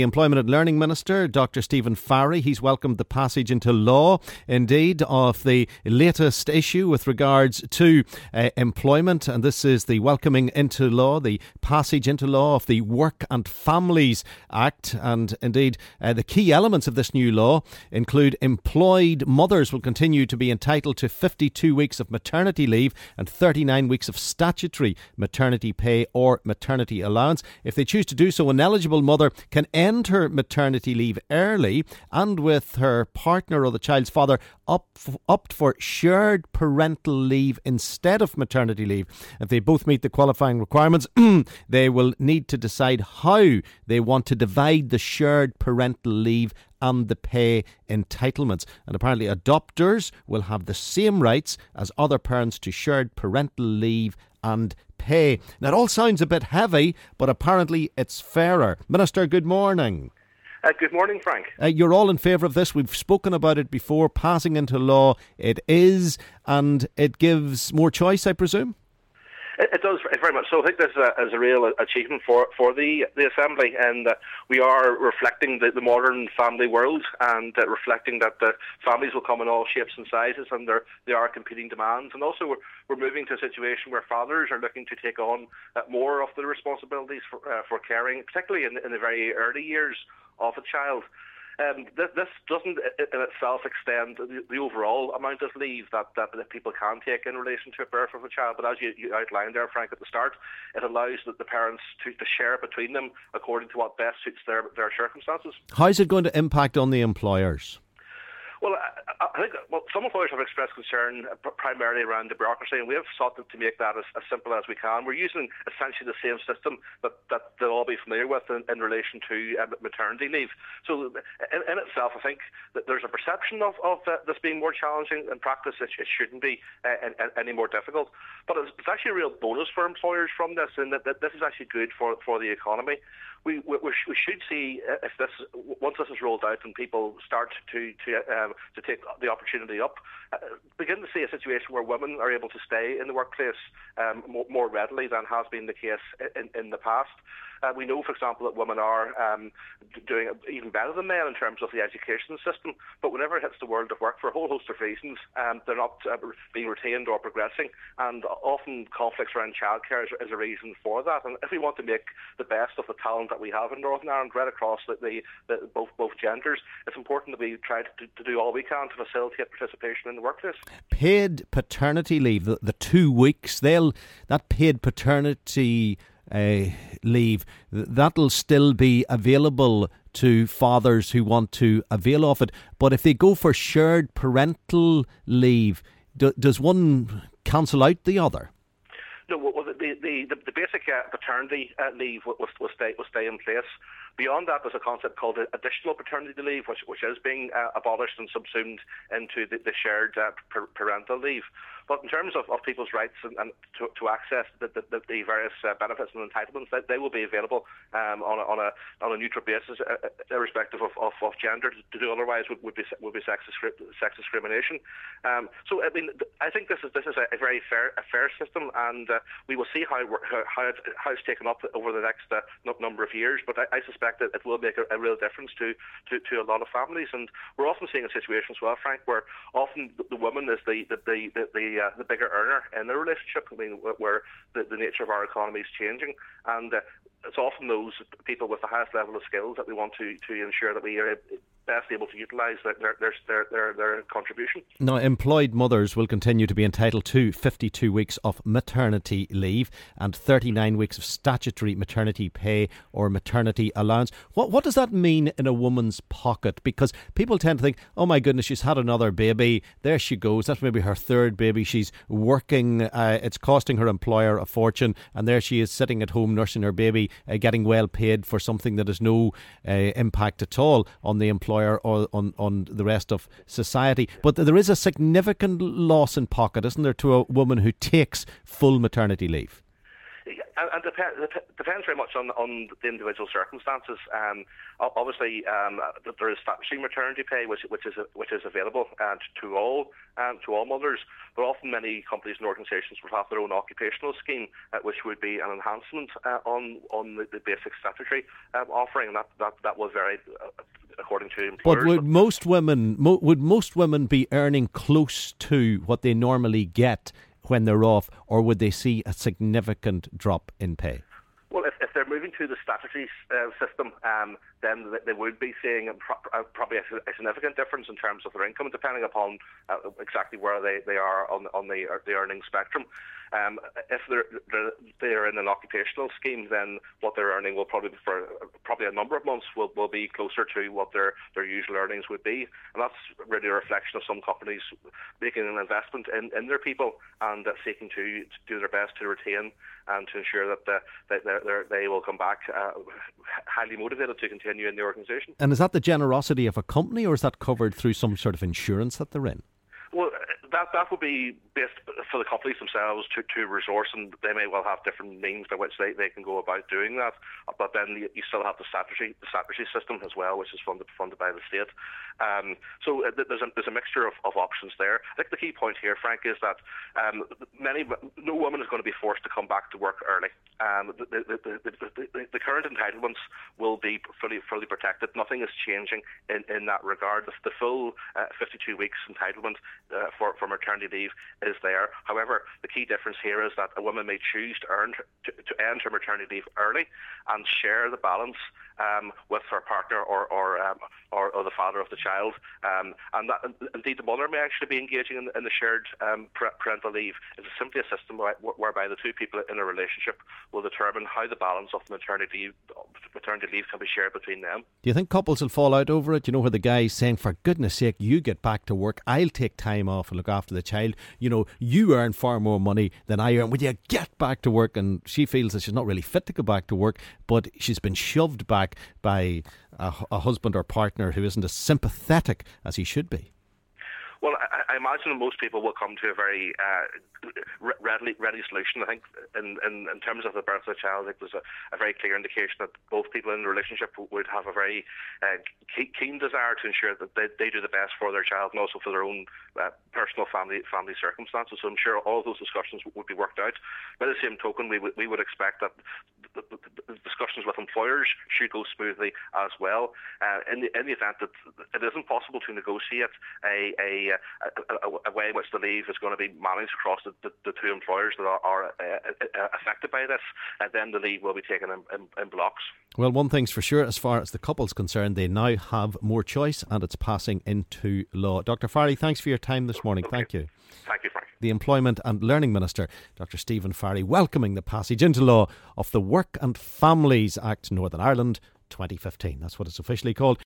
The Employment and Learning Minister, Dr. Stephen Farry, he's welcomed the passage into law, indeed, of the latest issue with regards to employment, and this is the welcoming into law, the passage into law of the Work and Families Act, and indeed the key elements of this new law include employed mothers will continue to be entitled to 52 weeks of maternity leave and 39 weeks of statutory maternity pay or maternity allowance. If they choose to do so, an eligible mother can end her maternity leave early and with her partner or the child's father opt for shared parental leave instead of maternity leave. If they both meet the qualifying requirements, they will need to decide how they want to divide the shared parental leave and the pay entitlements. And apparently adopters will have the same rights as other parents to shared parental leave and pay. Now, it all sounds a bit heavy, but apparently it's fairer. Minister, good morning. Good morning, Frank. You're all in favour of this. We've spoken about it before. Passing into law, it is, and it gives more choice, I presume? It does, very much so. I think this is a real achievement for the Assembly, and we are reflecting the modern family world and reflecting that the families will come in all shapes and sizes, and there are competing demands. And also we're moving to a situation where fathers are looking to take on more of the responsibilities for caring, particularly in the very early years of a child. This doesn't in itself extend the overall amount of leave that people can take in relation to a birth of a child, but as you outlined there, Frank, at the start, it allows the parents to share between them according to what best suits their circumstances. How is it going to impact on the employers? Well, I think some employers have expressed concern primarily around the bureaucracy, and we have sought to make that as simple as we can. We're using essentially the same system that they'll all be familiar with in relation to maternity leave. So in itself, I think that there's a perception of this being more challenging. In practice, it shouldn't be any more difficult. But it's actually a real bonus for employers from this, and that this is actually good for the economy. We should see, if once this is rolled out and people start to take the opportunity up, begin to see a situation where women are able to stay in the workplace more readily than has been the case in the past. We know, for example, that women are doing even better than men in terms of the education system, but whenever it hits the world of work, for a whole host of reasons, they're not being retained or progressing, and often conflicts around childcare is a reason for that. And if we want to make the best of the talent that we have in Northern Ireland right across both genders, it's important that we try to do all we can to facilitate participation in the workplace. Paid paternity leave, the 2 weeks, that paid paternity leave, that'll still be available to fathers who want to avail of it. But if they go for shared parental leave, does one cancel out the other? No, well, the basic paternity leave will stay in place. Beyond that, there's a concept called additional paternity leave, which is being abolished and subsumed into the shared parental leave. But in terms of people's rights and to access the various benefits and entitlements, they will be available on a neutral basis, irrespective of gender. To do otherwise would be sex discrimination. So I mean, I think this is a very fair system, and we will see how it's taken up over the next number of years. But I suspect that it will make a real difference to a lot of families, and we're often seeing a situation as well, Frank, where often the woman is the bigger earner in the relationship. I mean, where the nature of our economy is changing, and it's often those people with the highest level of skills that we want to ensure that we are best able to utilise their contribution. Now, employed mothers will continue to be entitled to 52 weeks of maternity leave and 39 weeks of statutory maternity pay or maternity allowance. What does that mean in a woman's pocket? Because people tend to think, oh my goodness, she's had another baby, there she goes, that's maybe her third baby, she's working, it's costing her employer a fortune, and there she is sitting at home nursing her baby, getting well paid for something that has no impact at all on the employer or on the rest of society. But there is a significant loss in pocket, isn't there, to a woman who takes full maternity leave? and depends very much on the individual circumstances. Obviously, there is statutory maternity pay, which is available to all mothers. But often, many companies and organisations will have their own occupational scheme, which would be an enhancement on the basic statutory offering. That will vary according to employers. But would most women be earning close to what they normally get when they're off, or would they see a significant drop in pay? Well, if they're moving to the statutory system, then they would be seeing probably a significant difference in terms of their income, depending upon exactly where they are on the earning spectrum. If they're in an occupational scheme, then what they're earning will probably for a number of months will be closer to what their usual earnings would be, and that's really a reflection of some companies making an investment in their people and seeking to do their best to retain and to ensure that they will come back highly motivated to continue in the organisation. And is that the generosity of a company, or is that covered through some sort of insurance that they're in? Well, that would be based for the companies themselves to resource, and they may well have different means by which they can go about doing that. But then you still have the statutory system as well, which is funded by the state. So there's a mixture of options there. I think the key point here, Frank, is that no woman is going to be forced to come back to work early. The current entitlements will be fully protected. Nothing is changing in that regard. The full 52 weeks entitlement for maternity leave is there. However, the key difference here is that a woman may choose to end her maternity leave early and share the balance with her partner or the father of the child, and that, indeed the mother may actually be engaging in the shared parental leave. It's simply a system whereby the two people in a relationship will determine how the balance of maternity leave can be shared between them. Do you think couples will fall out over it? You know, where the guy's saying, for goodness sake, you get back to work, I'll take time off and look after the child. You know, you earn far more money than I earn. Will you get back to work? And she feels that she's not really fit to go back to work, but she's been shoved back by a husband or partner who isn't as sympathetic as he should be. Well, I imagine most people will come to a very ready solution. I think in terms of the birth of a child, I think there's a very clear indication that both people in the relationship would have a very keen desire to ensure that they do the best for their child and also for their own personal family circumstances. So I'm sure all of those discussions would be worked out. By the same token, we would expect that the discussions with employers should go smoothly as well. In the event that it isn't possible to negotiate a way in which the leave is going to be managed across the two employers that are affected by this, then the leave will be taken in blocks. Well, one thing's for sure, as far as the couple's concerned, they now have more choice and it's passing into law. Dr. Farry, thanks for your time this morning. Okay. Thank you. Thank you, Frank. The Employment and Learning Minister, Dr. Stephen Farry, welcoming the passage into law of the Work and Families Act Northern Ireland 2015. That's what it's officially called.